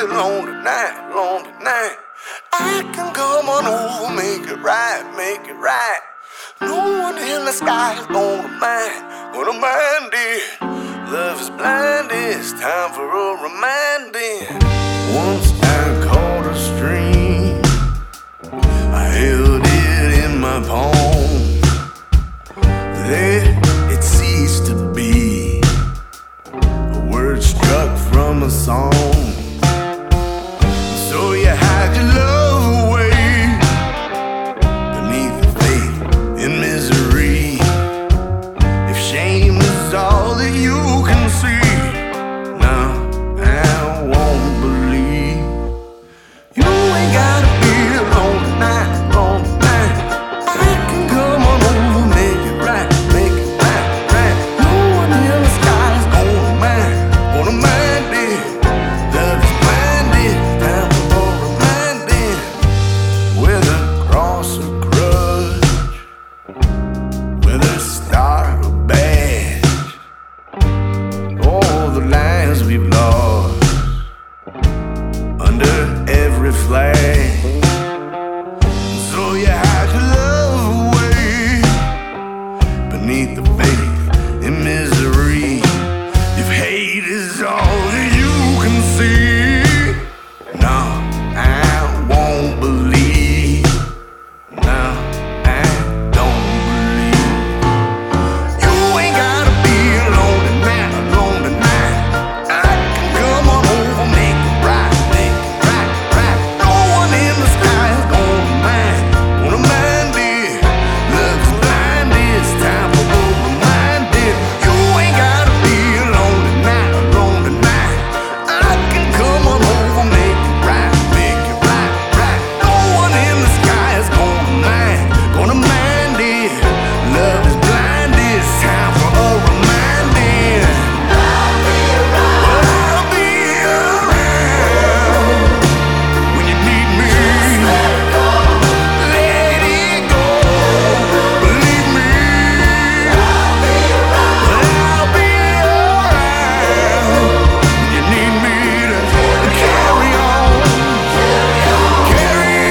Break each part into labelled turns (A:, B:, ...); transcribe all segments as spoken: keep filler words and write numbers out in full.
A: lonely night, lonely night. I can come on over, make it right, make it right. No one in the sky is gonna mind, gonna mind it. Love is blind, it's time for a reminding. Once I caught a stream, I held it in my palm. There it ceased to be a word struck from a song. So you hide your love away beneath the faith in misery. If shame is all that you can see, no, I won't believe. You ain't gotta be alone tonight, alone tonight. I can come on over, make it right, make it right, right. No one in the sky is gonna mind, gonna mind it. Love is blinded, time for reminding. Whether cross or grudge, whether star or badge, all the lives we've lost under every flag. So you hide your love away beneath the faith in misery. If hate is all that you can see, no, I won't believe. No, I don't believe. You ain't gotta be alone tonight, alone tonight. I can come on over, make it right, make it right, right. No one in the sky is gonna mind, gonna mind it. Love is blind, it's time for a reminding. You ain't gotta be alone tonight, alone tonight. I can come on over, make it right, make it right, right. No one in the sky is gonna mind, gonna mind it. Love is blind, it's time for a reminding. I'll be around when you need me. Let it go, believe me. I'll be around when you need me to carry on, carry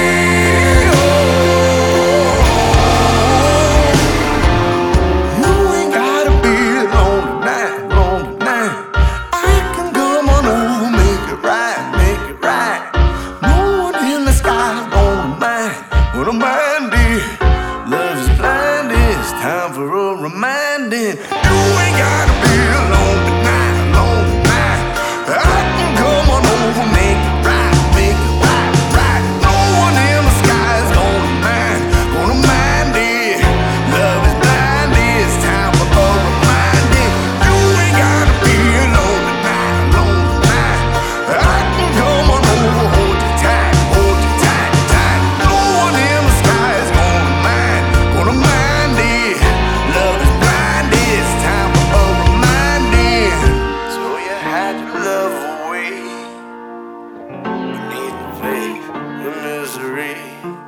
A: on. You ain't gotta be alone tonight, alone tonight. I can come on over, make it right, make it right. No one in the sky is gonna mind, gonna mind it. Love is blind, it's time for a reminding. You ain't gotta be alone tonight, alone tonight. I can come on over, make it right, make it right, right. No one in the sky is gonna mind, gonna mind it. Love is blind, it's time for a reminding. You ain't gotta be alone tonight, alone tonight. I can come on over, hold you tight, hold you tight, tight. No one in the sky is gonna mind, gonna mind it. Love is blind, it's time for a reminding. So you hide your love away beneath the faith in misery.